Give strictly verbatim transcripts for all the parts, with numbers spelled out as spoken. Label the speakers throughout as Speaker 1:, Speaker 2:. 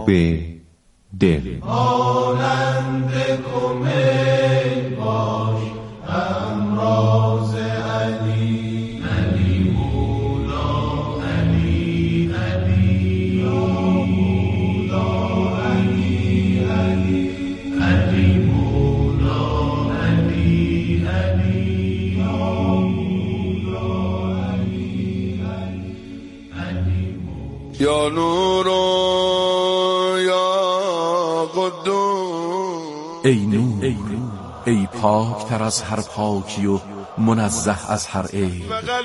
Speaker 1: مهراب دل.
Speaker 2: مانند کمی باش همراز علی، علی مولا علی، علی مولا علی، علی علی مولا علی، علی مولا علی، علی مولا. یا نور
Speaker 3: ای نور، ای پاک تر از هر پاکی و منزه از هر عیب،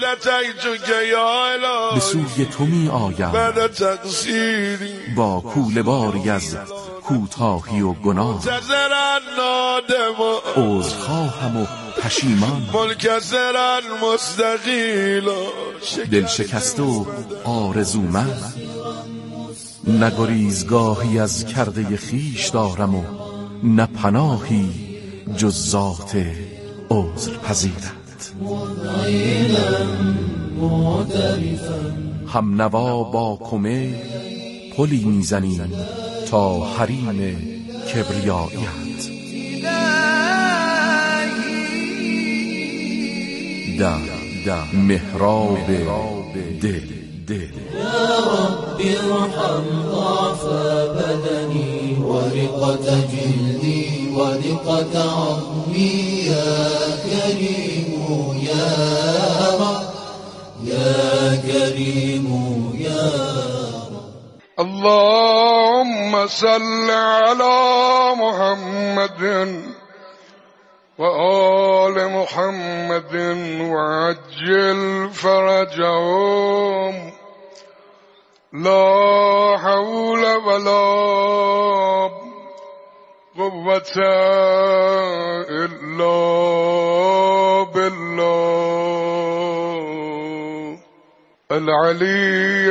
Speaker 3: به سوی تو می آیم با کوله باری از کوتاهی و گناه، عذرخواهم و پشیمان، دل شکسته و آرزومند، نگریزگاهی از کرده خیش دارم و نه پناهی جز ذات عذر پذیرت. هم نوا با کمه پلی میزنیم تا حریم کبریاییت، در در محراب دل دل.
Speaker 2: یا رب ارحم ضعف بدني ورقة جلدي ورقة عظمي، يا كريم يا رب يا كريم يا رب.
Speaker 4: اللهم صل على محمد وآل محمد وعجل فرجهم، لا حول ولا قوة إلا بالله العلي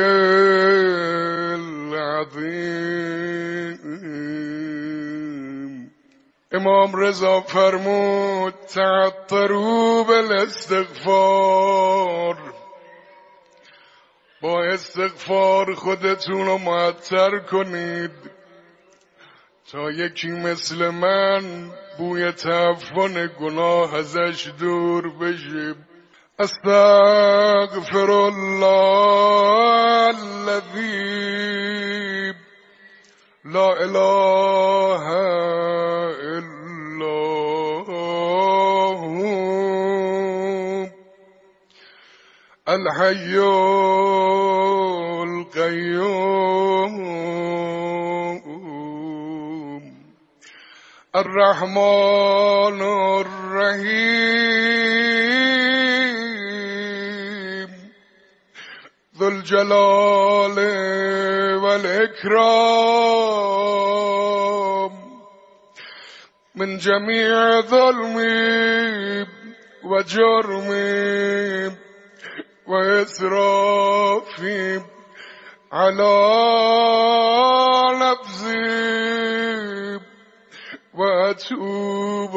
Speaker 4: العظيم. امام رضا فرمود تعطروا بالاستغفار، با استغفار خودتون رو معطر کنید تا یکی مثل من بوی تعفن گناه ازش دور بشه. استغفر الله الذی لا اله الا هو الحي القيوم الرحمن الرحيم ذو الجلال والإكرام. من جميع ظلمي وجرمي وإسرافي على نفسي وأتوب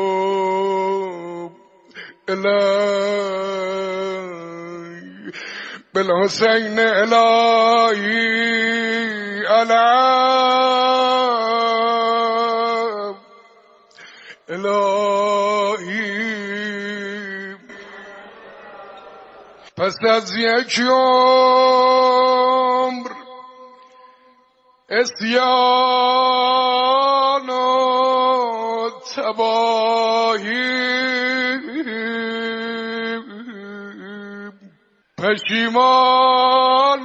Speaker 4: إليه بالحسين إلهي ألعب إلهي. پس از یک عمر اسیان و تباهی، پشیمان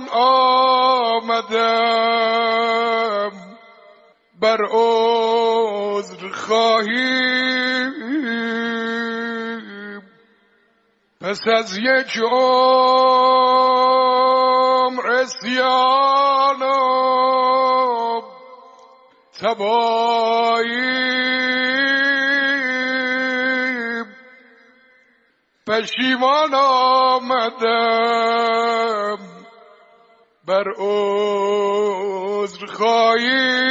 Speaker 4: آمدم بر عذر خواهی. پس از یک عمر اسیان و تباهی، پشیمان آمدم بر عذر خواهی.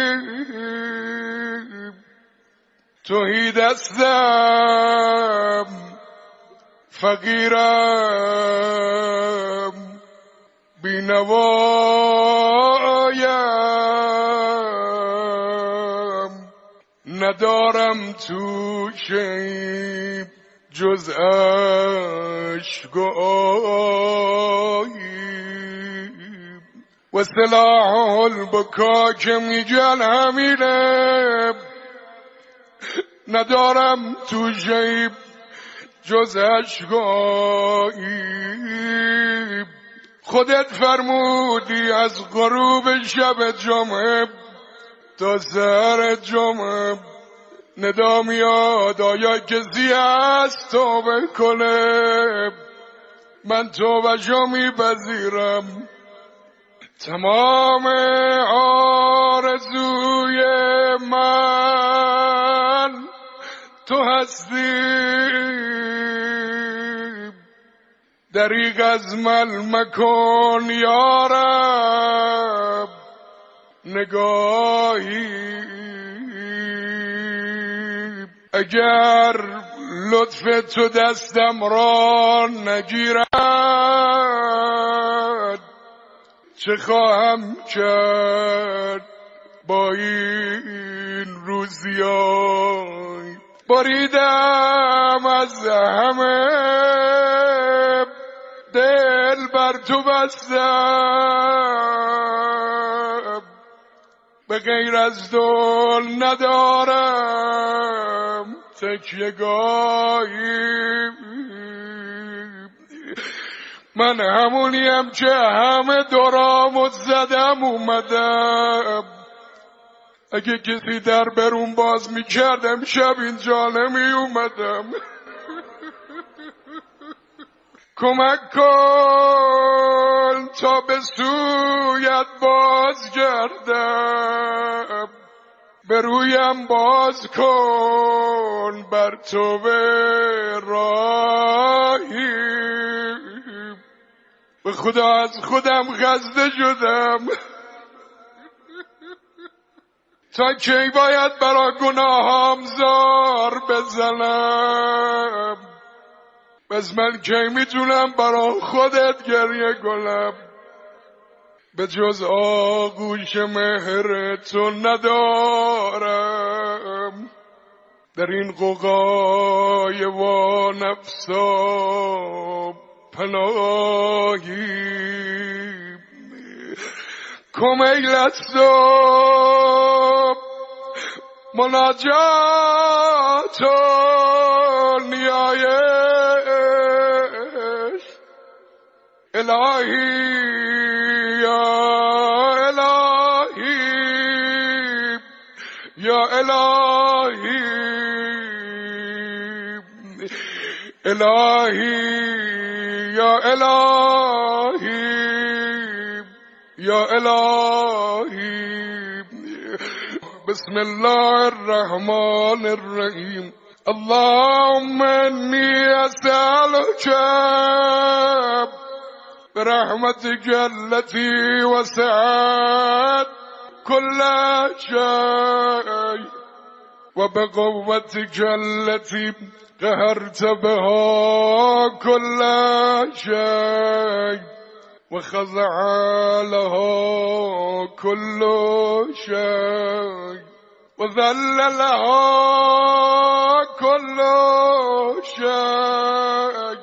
Speaker 4: توهی دستم فقیرم بینوایم ندارم تو شیب جز عشق و آهی و سلاح البکا که میگن همینه ندارم تو شیب جز عشق و آهی خودت فرمودی از غروب شب جمعه تا سحر جمعه ندا میاد آیا کسی هست توبه کنه من توبه‌شو میپذیرم تمام آرزوی من تو هستی دریغ از من مکن یا رب نگاهی اگر لطف تو دستم را نگیرد چه خواهم کرد با این روزیای بریدم از همه دل بر تو بستم به غیر از تو ندارم تکیه‌گاهی من همونیم که همه دورامو زدم اومدم اگه کسی در برون باز میکردم شب اینجا نمی اومدم کمک کن تا به سویت باز گردم به رویم باز کن بر تو به راهی به خدا از خودم خسته شدم تا کی باید برا گناهام زار بزنم بس من کی میتونم برا خودت گریه کنم به جز آغوش مهر تو ندارم در این قوقای و نفسا پناهی کمیل است و مناجات و نیایش الهی یا الهی یا الهی الهی یا الهی یا الهی بسم الله الرحمن الرحیم اللهم انی اسألک برحمتك التي وسعت كل شيء وبقوتك التي قهرت بها كل شيء وخضع لها كل شيء وذل لها كل شيء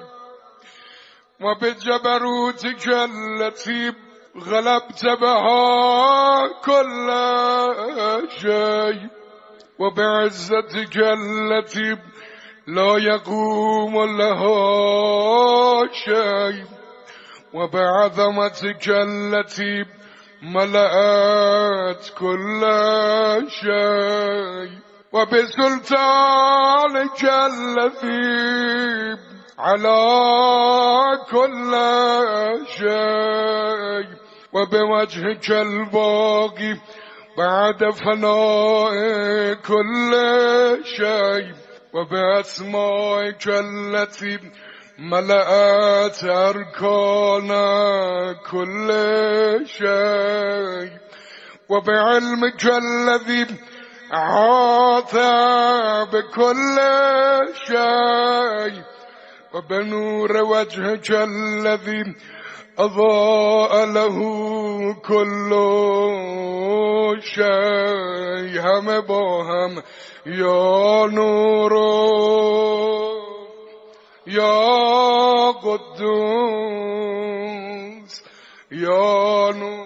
Speaker 4: وبجبروتك التي غلبت بها كل شيء وبعزتك التي لا يقوم لها شيء وبعظمتك التي ملأت كل شيء وبسلطانك الذي على كل شيء وبوجهك الباقي بعد فناء كل شيء وبأسمائك التي ملأت أركان كل شيء وبعلمك الذي أحاط بكل شيء وبنور وجهك الذي اضاء له کل شی، همه با هم یا نورو یا قدوس یا نور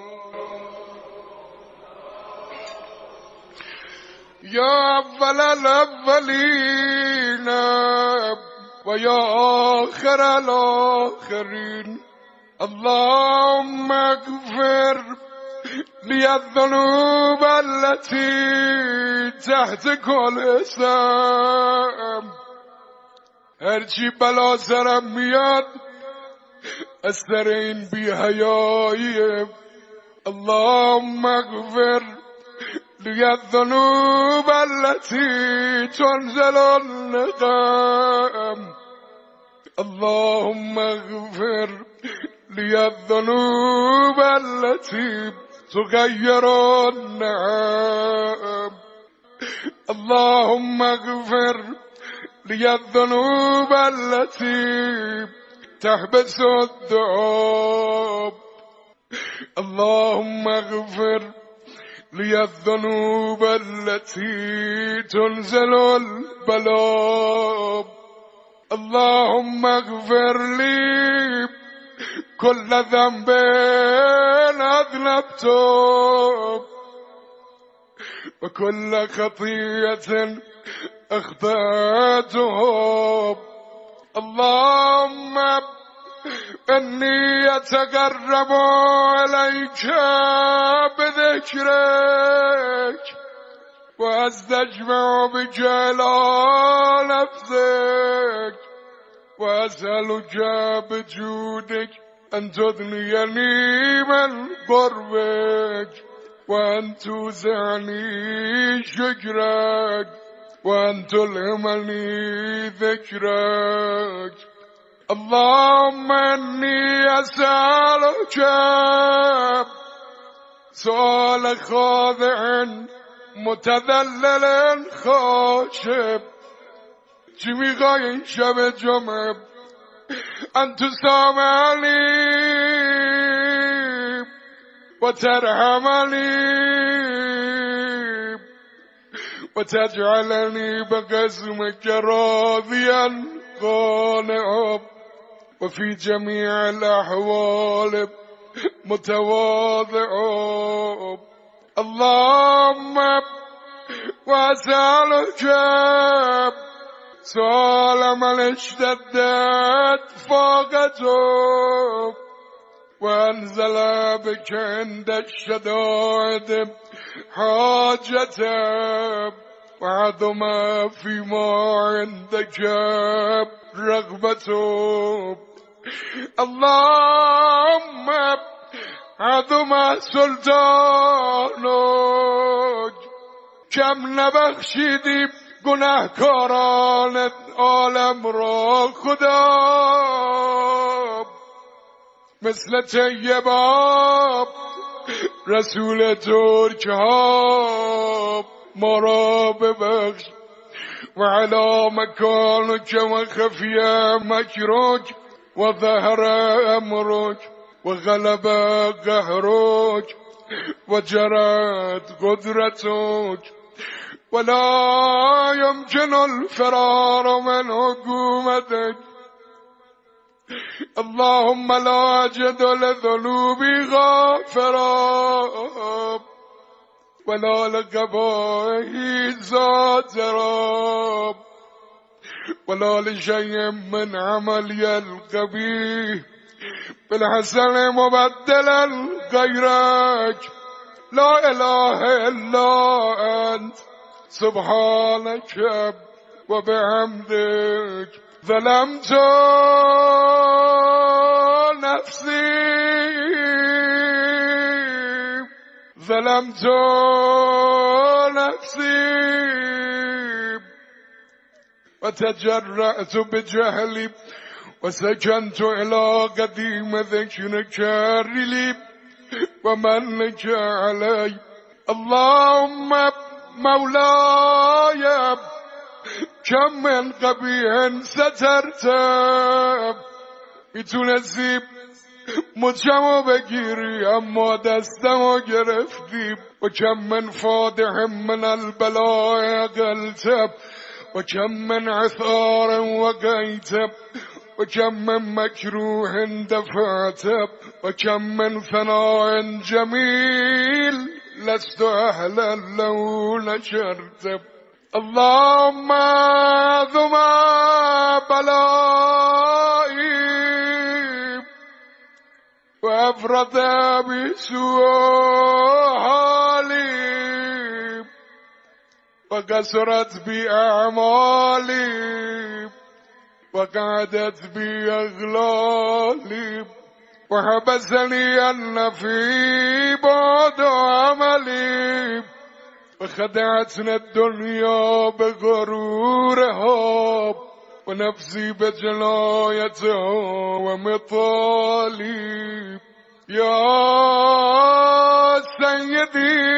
Speaker 4: یا اول الاولین و یا آخر الاخرین. اللهم اغفر لی الذنوب التي تحت كل اسم. هرچی بلا سرم میاد از سر این بی حیایی، اللهم اغفر لی الذنوب التي تنزل النقم. اللهم اغفر لی الذنوب التي تغير النعم. اللهم اغفر لی الذنوب التي تحبس الذئاب. اللهم اغفر لی الذنوب التي تنزل البلاء. اللهم اغفر لي كل ذنب أذنبته وكل خطيئة أخطأته. اللهم إني أتقرب إليك بذكرك وأستجمع بجلال نفسك وأسألك بجودك أن تغنيني من قربك وأن توزعني شكرك وأن تلهمني ذكرك. اللهم إني أسألك سؤال خاضع متذلل خاشع. چی میخوای این شب جمعه؟ ان تسامحنی و ترحمنی و تجعلنی بقسمك راضيا قانعا وفي جميع الأحوال متواضعا. اللهم وأسألك سؤال من اشتدت فاقته وأنزل بك عند الشدائد حاجته وعظم فيما عندك رغبته. اللهم عظم سلطانك کم نبخشیدی گناهکاران عالم را خدا، مثل طیبا رسول ترک ها ما را ببخش. و علی مکانک و خفی مکرک و ظهر امرک و غلب قهرک و جرت قدرتک ولا يمكن الفرار من حكومتك. اللهم لا أجد لذنوبي غافرا ولا لقبائه زاجرا ولا لشيء من عملي القبيح بالحسن مبدلا غيرك. لا إله إلا أنت سبحانك وبحمدك ظلمت نفسي ظلمت نفسي وتجرأت بجهلي وسكنت إلى قديم ذكرك لي ومنك علي. اللهم مولاي كم من قبیح سترت، میتونستی مچمو بگیری اما دستمو گرفتی. و کم من فادح من البلاء قلتب و کم من عثار وقیتب و کم من مکروه دفعتب و کم من ثناء جمیل لست اهلا لو نشرتب. اللهم ذما بلائي وأفرط بسوء حالي وكسرت بأعمالي وقعدت بأغلالي وحبسني النفي بعد عملي وخدعتنا الدنيا بغرورها ونفسي بجنايتها ومطالي. يا سيدي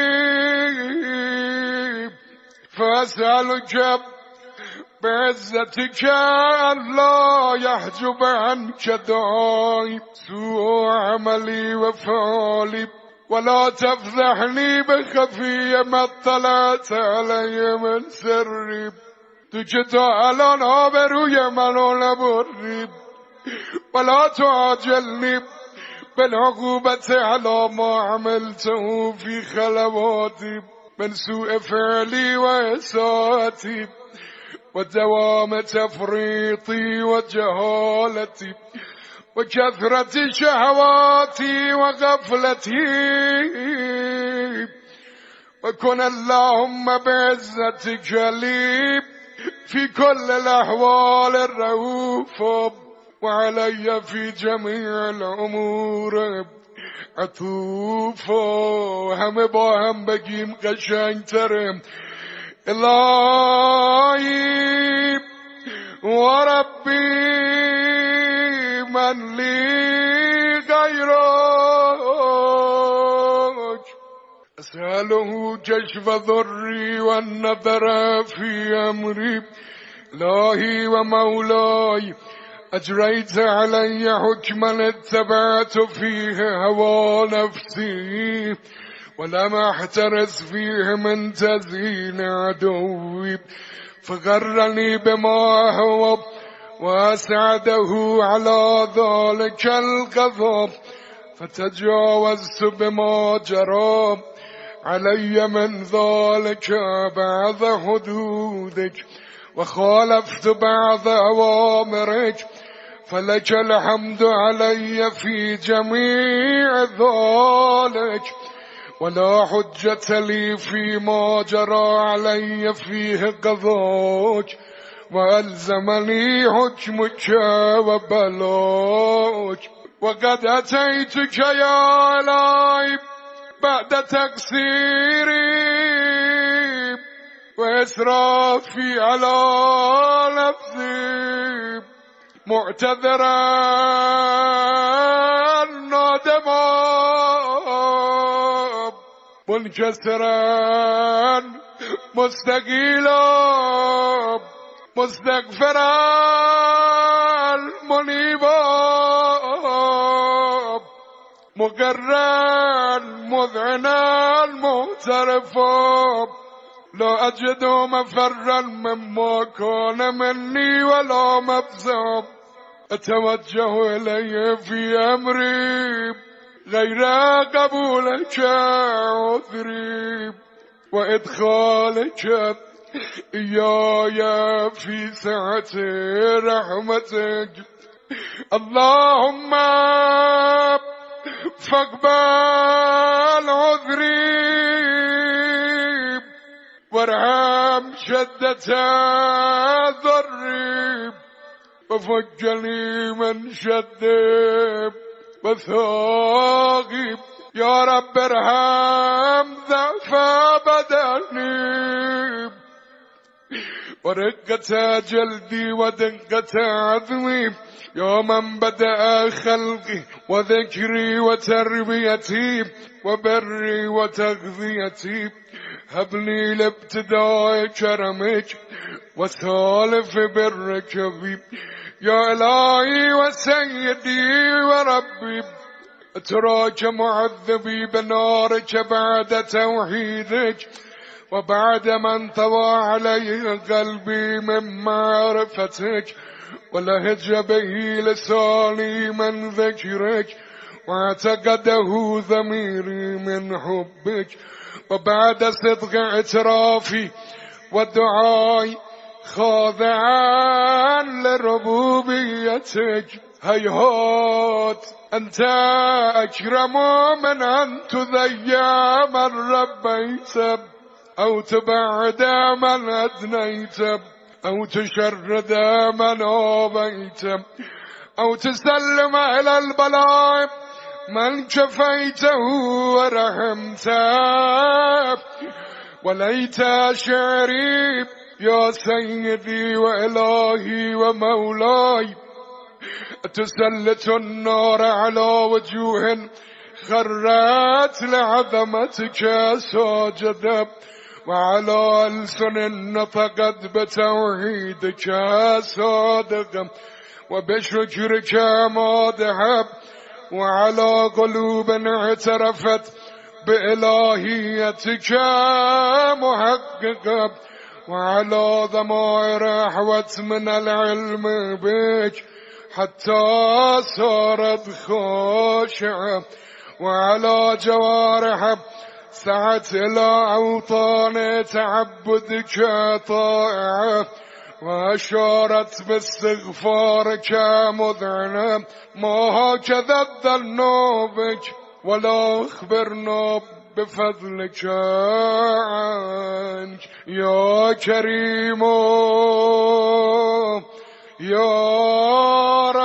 Speaker 4: فأسألك بعزتك ألا يحجب عنك دعائي سوء عملي وفعلي ولا تفضحني بخفي ما اطلعت علي من سري. تو که تا الان آبروی منو نبری ولا تعاجلني بالعقوبة على ما عملته في خلواتي من سوء فعلي وإساءتي ودوام تفريطي وجهالتي وكثرة شهواتي وغفلتي. وكن اللهم بعزتك لي في كل الأحوال الرؤوف وعلي في جميع الأمور عطوف. همه با هم بگیم قشنگتره. الهی و ربی من لی غیرک اسأله کشف ضری و النظر فی امری. الهی و مولاي أجريت علي حكما اتبعت فيه هوى نفسي ولم احترس فيه من تزيين عدوي فغرني بما هو وأسعده على ذلك القضاء فتجاوزت بما جرى علي من ذلك بعض حدودك وخالفت بعض أوامرك فلك الحمد علي في جميع ذلك ولا حجة لي فيما جرى علي فيه قضاك وألزمني حكمك وبلاك. وقد أتيتك يا إلهي بعد تقصيري وإسرافي على نفسي معتذرا نادما منكسرا مستقيلا مستغفرا منيبا مقرا مذعنا معترفا لا أجد مفرا مما كان مني ولا مفزا. أتوجه إليه في أمري غير قبولك عذري وإدخالك إياي في سعة رحمتك. اللهم فاقبل عذري وارحم شدة ضري وفجني من شد وثاقي. يا رب ارحم ضعف بدني ورقة جلدي ودقة عظمي. يا من بدأ خلقي وذكري وتربيتي وبري وتغذيتي هب لي لابتداء كرمك وسالف برك بي. يا إلهي وسيدي وربي اتراك معذبي بنارك بعد توحيدك وبعد ما انطوى عليه قلبي من معرفتك ولهج به لساني من ذكرك واعتقده ضميري من حبك وبعد صدق اعترافي ودعائي خاضعا لربوبيتك هيهات أنت أكرم من أن تذيع من ربيت أو تبعد من أدنيت أو تشرد من آبيت أو تسلم إلى البلاء من كفيته ورحمته وليت شعري يا سيدي وإلهي ومولاي تسلط النار على وجوه خرت لعظمتك ساجدة وعلى ألسن نطقت بتوحيدك صادقة وبشكرك مادحة وعلى قلوب اعترفت بإلهيتك محققة وعلى ضمائر أحوت من العلم بك حتى صارت خاشعة وعلى جوارح سعت إلى أوطان تعبدك طائعة وأشارت باستغفارك مذعنة ما هكذا الظن بك ولا أخبرنا بفضلك عنك يا كريم يا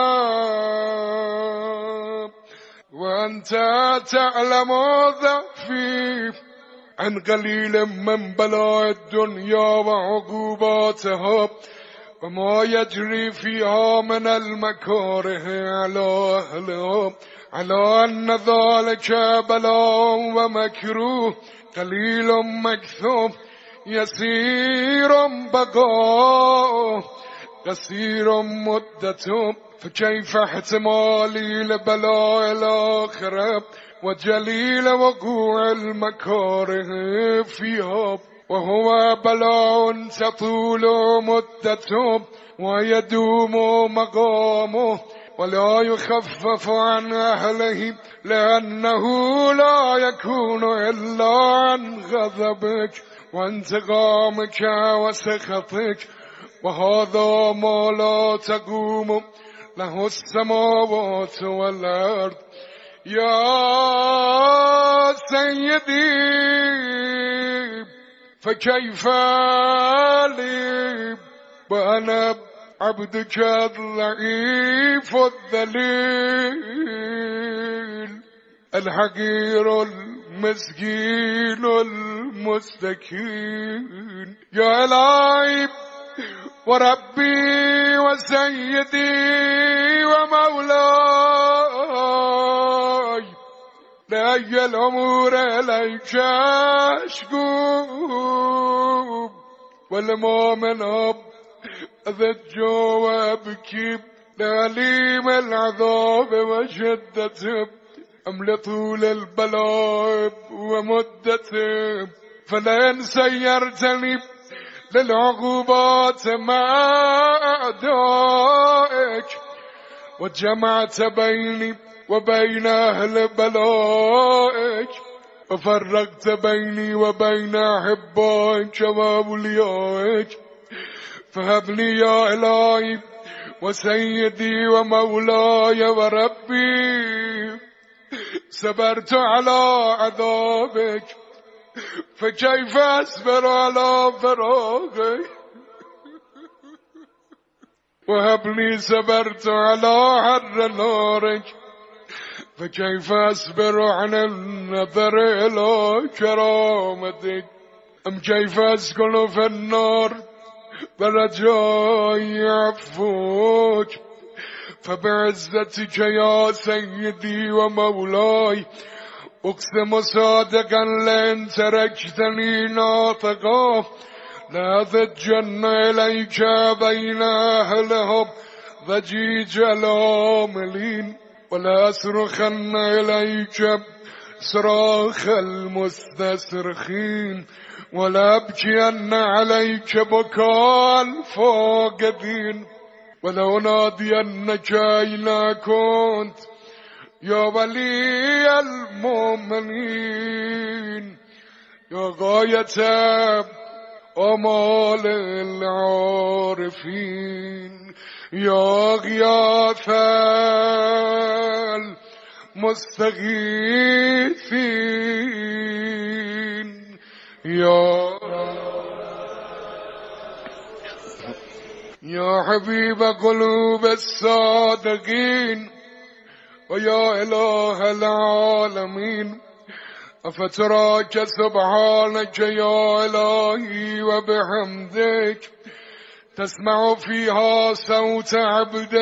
Speaker 4: رب وأنت تعلم ضعفي عن قليل من بلاء الدنيا وعقوباتها وما يجري فيها من المكاره على أهلها على أن ذلك بلاء ومكروه قليل مكثوم يسير بقاء قصير مدته فكيف احتمالي لبلاء الآخرة وجليل وقوع المكاره فيها وهو بلاء تطول مدته ويدوم مقامه ولا يخفف عن أهله لأنه لا يكون إلا عن غضبك وانتقامك وسخطك وهذا ما لا تقوم له السماوات والأرض يا سيدي فكيف لي وأنا عبدك الضعيف الذليل الحقير المسكين المستكين يا إلهي وربي وسيدي ومولاي لأي الأمور إليك أشكو والمؤمن أب أذج وأبكي لأليم العذاب وشدته أمل طول البلاء ومدته فلئن سيرتني للعقوبات مع أعدائك وجمعت بيني وبين أهل بلائك وفرقت بيني وبين أحبائك وأوليائك فهب لي يا إلهي وسيدي ومولاي وربي صبرت على عذابك فكيف أصبر على فراقك وهب لي صبرت على حر نارك فكيف أصبر عن النظر إلى كرامتك أم كيف أسكن في النار برجاء عفوك فبعزتك يا سيدي ومولاي أقسم صادقا لئن تركتني ناطقا لأضجن إليك بين أهلهم ضجيج العاملين ولا أصرخن إليك صراخ المستصرخين ولا أبكين عليك بكاء الفاقدين ولا أنادينك أين كنت يا ولي المؤمنين يا غاية آمال العارفين يا غياث المستغيثين يا يا حبيب قلوب الصادقين ويا إله العالمين أفتراك سبحانك يا إلهي وبحمدك تسمع فيها صوت عبد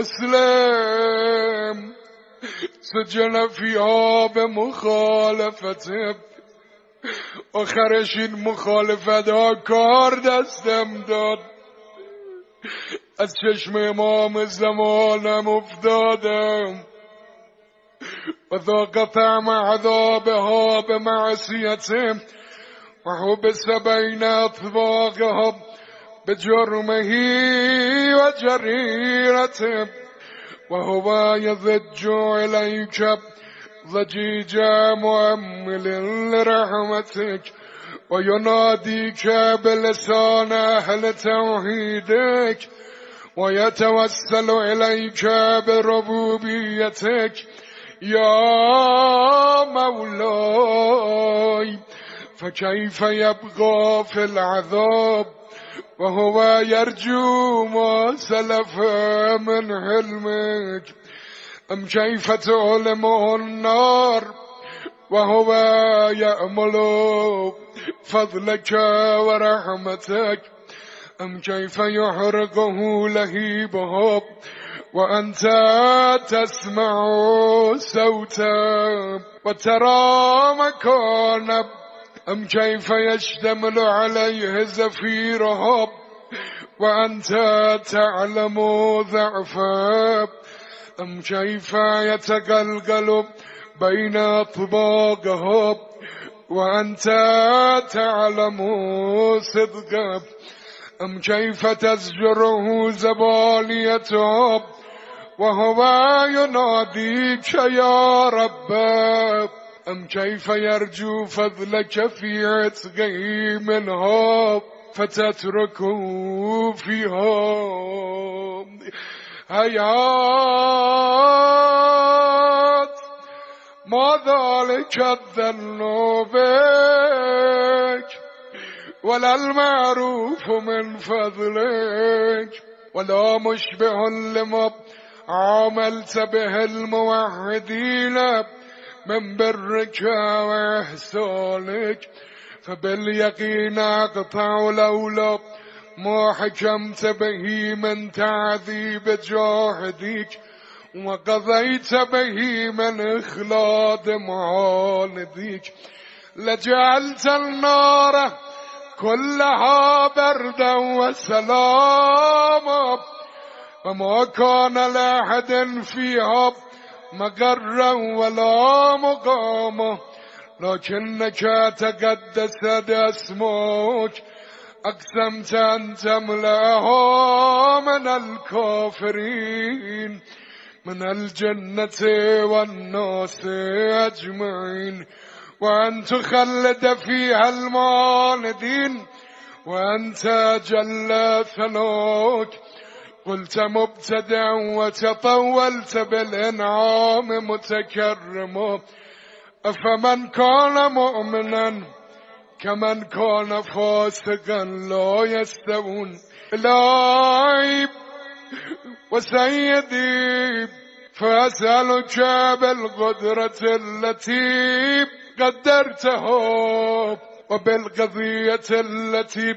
Speaker 4: مسلم سجن فيها بمخالفتك وخرش مخالفت کار دستم داد از چشم امام زمانم افتادم و ذاق طعم عذابها بمعصیته و حبس بین اطباقها بجرمه و جریرته و هو یضج الیک ضجیج مؤمل لرحمتك و ینادیک بلسان اهل توحیدک و یتوسل الیک بربوبیتک یا مولاي فكيف يبقى في العذاب وهو يرجو ما سلف من حلمك أم كيف تعلم النار وهو يأمل فضلك ورحمتك أم كيف يحرقه لهيبه وأنت تسمع صوتا وترى مكانا أم كيف يشتمل عليه زفيرها وأنت تعلم ضعفا أم كيف يتقلقل بين أطباقها وأنت تعلم صدقا أم كيف تزجره زبانيته وهو يناديك يا رب أم كيف يرجو فضلك في عتقه منها فتتركه فيها هيهات ما ذلك الظن بك ولا المعروف من فضلك ولا مشبه لما عاملت به الموحدين من برك وإحسانك فباليقين أقطع لولا ما حكمت به من تعذيب جاهديك وقضيت به من إخلاد معانديك لجعلت النار كلها بردا وسلاما وما كان لأحد فيها مقرا ولا مقاما لكنك تقدست اسمك أقسمت أن تملأها من الكافرين من الجنة والناس أجمعين وأن تخلد فيها المعاندين وأنت جل ثناك قلت مبتدعا وتطولت بالإنعام متكرما أفمن كان مؤمنا كمن كان فاسقا لا يستوون إلهي وسيدي فأسألك بالقدرة التي قدرتها وبالقضية التي